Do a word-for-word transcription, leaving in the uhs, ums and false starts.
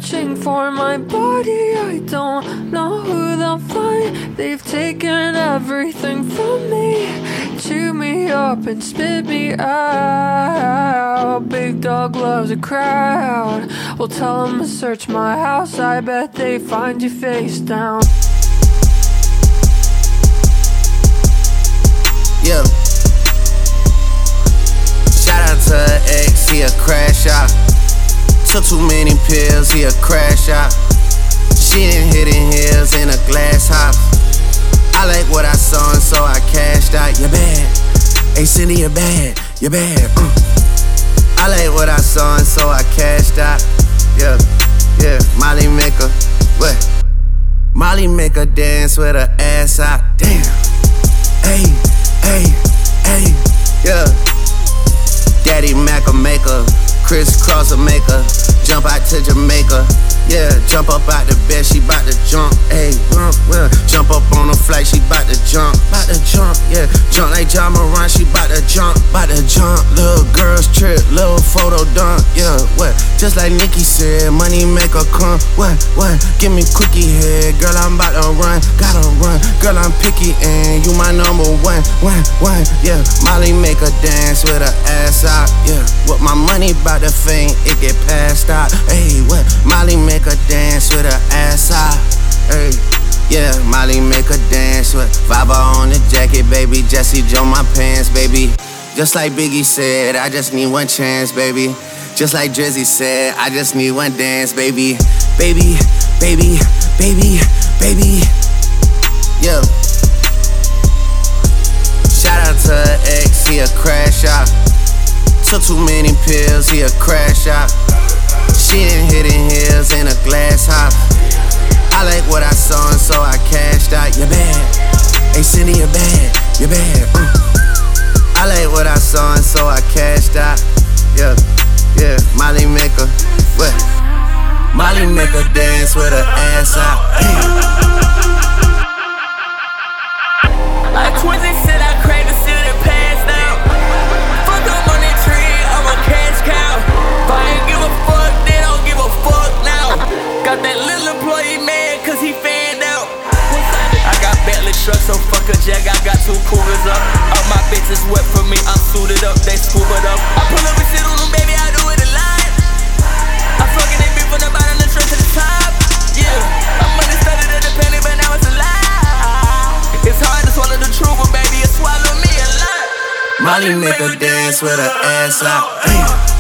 searching for my body. I don't know who they'll find. They've taken everything from me, chew me up and spit me out. Big dog loves a crowd. We'll tell them to search my house. I bet they find you face down. Yeah. Shout out to her ex, he a crash out. Took too many pills, he a crash out. She didn't hit in heels in a glass house. I like what I saw and so I cashed out. You're bad, hey Cindy, you're bad, you're bad. Mm. I like what I saw and so I cashed out. Yeah, yeah, Molly make her, what? Molly make her dance with her ass out. Damn, hey, hey, hey, yeah. Daddy Mac a maker, Chris Cross a maker. Jump out to Jamaica, yeah. Jump up out the bed, she bout to jump, ayy, uh, well. Jump up on the flight, she bout to jump, bout to jump, yeah. Jump like John Moran, she bout to jump, bout to jump. Little girls trip, little photo dump, yeah, what? Just like Nicki said, money make her come, what, what? Give me quickie head, girl, I'm bout to run, gotta run. Girl, I'm picky and you my number one, one, one, yeah. Molly make her dance with her ass out, yeah. With my money bout to faint, it get passed out, ayy, what? Molly make her dance with her ass out, ayy. Yeah, Molly make her dance with Viber on the jacket, baby. Jesse Joe my pants, baby. Just like Biggie said, I just need one chance, baby. Just like Drizzy said, I just need one dance, baby. Baby, baby, baby, baby. Yeah. Shout out to her ex, he a crash out. Took too many pills, he a crash out. She didn't hit in heels in a glass house. I like what I saw and so I cashed out. You're bad, hey Cindy, you're bad, you're bad. Mm. I like what I saw and so I cashed out. Yeah, yeah, Molly make her, what? Molly make her dance with her ass out. Like Twizzy said, I crave to see the past now. Fuck up on that tree, I'm a cash cow. If I ain't give a fuck, they don't give a fuck now. Got that little employee man, cause he fanned out. I got Bentley trucks, so fuck a jag, I got two cougars up. All my bitches wet for me, I'm suited up, they scuba up. I pull up and shit on them, baby, I do it a lot. I'm fucking that bitch from the bottom, the truck to the top. Yeah, I'm money started at the penny, but now it's a lie. It's hard to swallow the truth, but baby, it swallowed me a lot. Molly make her dance with her ass out.